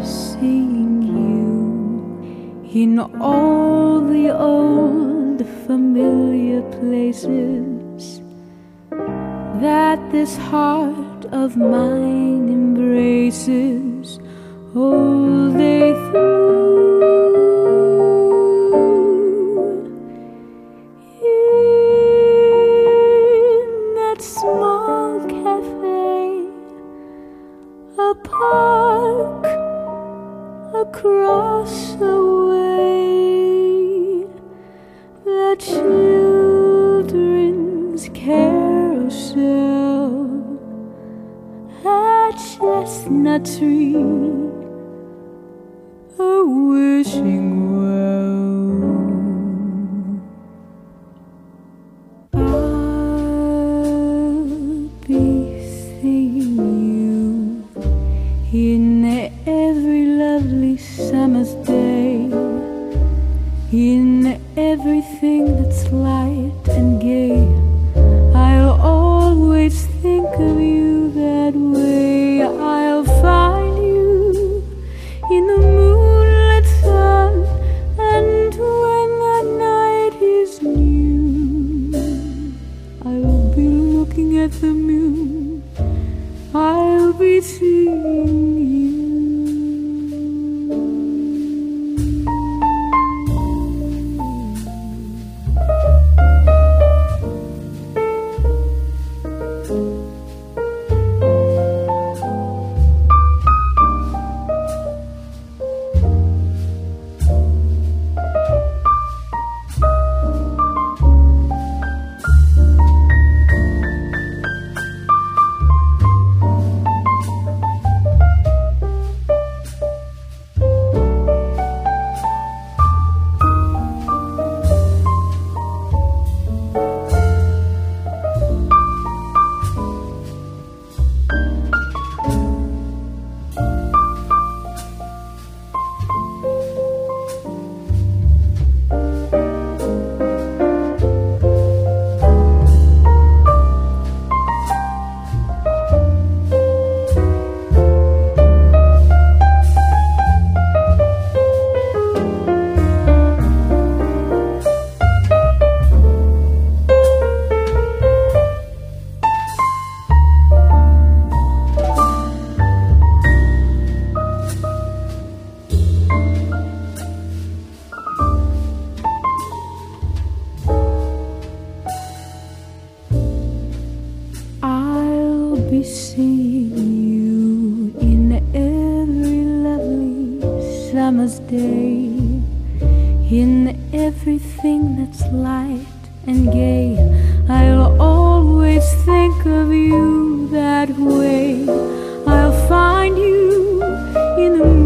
seeing you in all the old familiar places that this heart of mine embraces all day through. In that small cafe, a park across the way, the children's carousel, a chestnut tree, a wishing well. I'll be seeing you in every lovely summer's day, in everything that's light and gay. I'll always think of you that way. I'll find you in the moonlit sun, and when the night is new, I'll be looking at the moon, I'll be seeing you. Be seeing you in every lovely summer's day, in everything that's light and gay. I'll always think of you that way. I'll find you in the